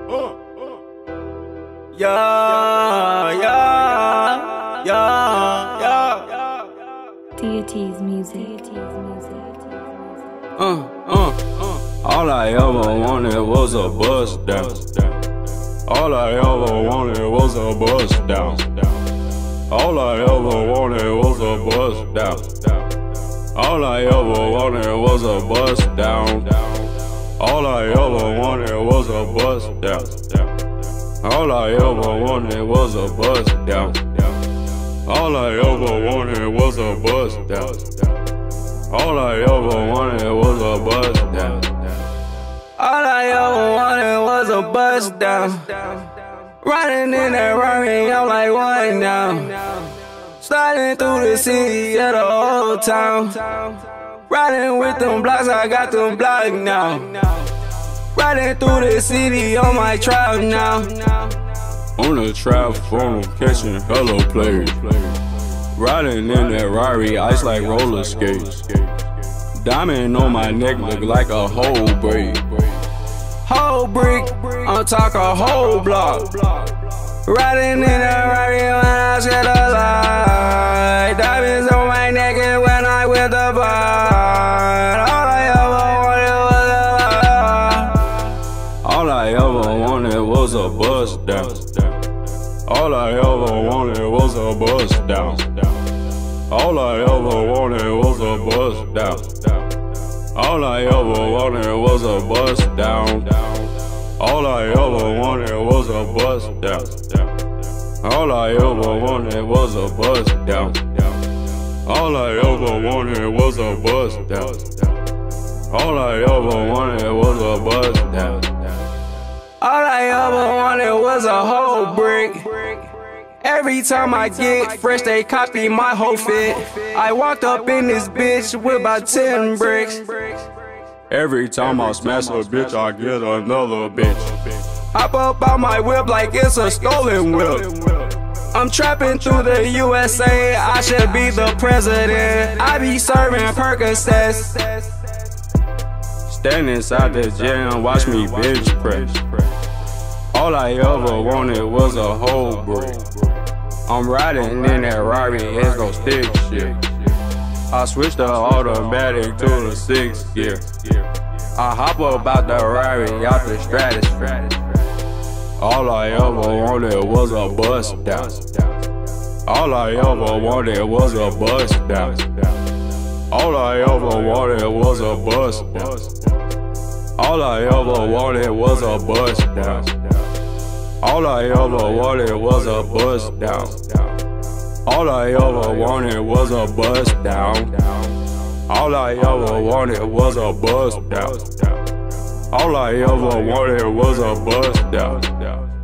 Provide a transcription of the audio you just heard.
Deity's music. All I ever wanted was a bust down. All I ever wanted was a bust down. All I ever wanted was a bust down. All I ever wanted was a bust down. All I ever wanted was a bust down. All I ever wanted was a bust down. All I ever wanted was a bust down. All I ever wanted was a bust down. All I ever wanted was a bust down. Riding in that Rari, I'm like one now. Sliding through the city of the old town. Riding with them blocks, I got them blocks now. Riding through the city on my trap now. On the trap phone, catching hello players. Riding in that Rari, ice like roller skates. Diamond on my neck look like a whole break. Whole brick, on top a whole block. Riding in that Rari when I shed a light. Diamonds on my neck and when I with the bar. All I ever wanted was a bust down. All I ever wanted was a bust down. All I ever wanted was a bust down. All I ever wanted was a bust down. All I ever wanted was a bust down. All I ever wanted was a bust down. All I ever wanted was a bust down. All I ever wanted was a bust down. All I ever wanted was a whole brick. Every time I get fresh, they copy my whole fit. I walked up in this bitch with about 10 bricks. Every time I smash a bitch, I get another bitch. Hop up out my whip like it's a stolen whip. I'm trapping through the USA, I should be the president. I be serving Percocets. Stand inside the gym, watch me bench press. All I ever wanted was a whole brick. I'm riding in that Rari, it's no stick shit. I switched the automatic to the 6th gear. I hop up out the Rari, out the stratosphere. All I ever wanted was a bust down. All I ever wanted was a bust down. All I ever wanted was a bust down. All I ever wanted was a bust down. All I ever wanted was a bust down. All I ever wanted was a bust down. All I ever wanted was a bust down. All I ever wanted was a bust down.